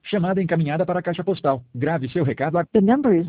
Chamada encaminhada para a caixa postal. Grave seu recado. The number is